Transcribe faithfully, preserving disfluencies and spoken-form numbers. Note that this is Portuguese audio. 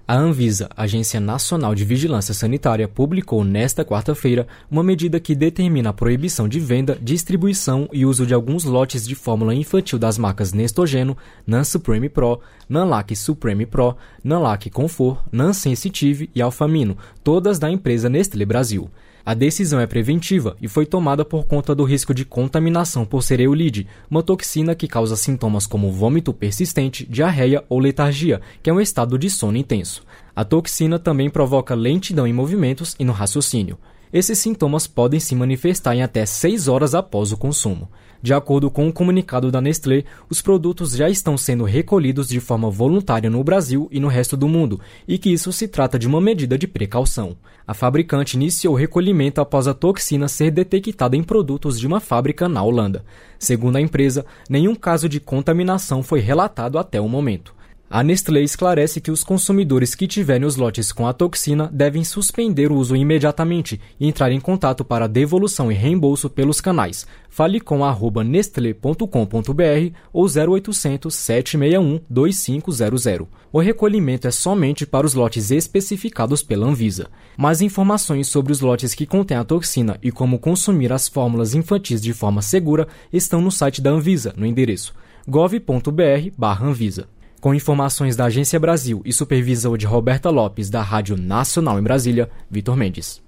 A Anvisa, Agência Nacional de Vigilância Sanitária, publicou nesta quarta-feira uma medida que determina a proibição de venda, distribuição e uso de alguns lotes de fórmula infantil das marcas Nestogeno, Nan Supreme Pro, Nanlac Supreme Pro, Nanlac Comfort, Nan Sensitive e Alfamino, todas da empresa Nestlé Brasil. A decisão é preventiva e foi tomada por conta do risco de contaminação por cereulide, uma toxina que causa sintomas como vômito persistente, diarreia ou letargia, que é um estado de sono intenso. A toxina também provoca lentidão em movimentos e no raciocínio. Esses sintomas podem se manifestar em até seis horas após o consumo. De acordo com o comunicado da Nestlé, os produtos já estão sendo recolhidos de forma voluntária no Brasil e no resto do mundo, e que isso se trata de uma medida de precaução. A fabricante iniciou o recolhimento após a toxina ser detectada em produtos de uma fábrica na Holanda. Segundo a empresa, nenhum caso de contaminação foi relatado até o momento. A Nestlé esclarece que os consumidores que tiverem os lotes com a toxina devem suspender o uso imediatamente e entrar em contato para devolução e reembolso pelos canais fale com arroba nestle ponto com ponto br ou zero oitocentos, sete seis um, dois cinco zero zero. O recolhimento é somente para os lotes especificados pela Anvisa. Mais informações sobre os lotes que contêm a toxina e como consumir as fórmulas infantis de forma segura estão no site da Anvisa, no endereço gov ponto br barra Anvisa. Com informações da Agência Brasil e supervisão de Roberta Lopes, da Rádio Nacional em Brasília, Vitor Mendes.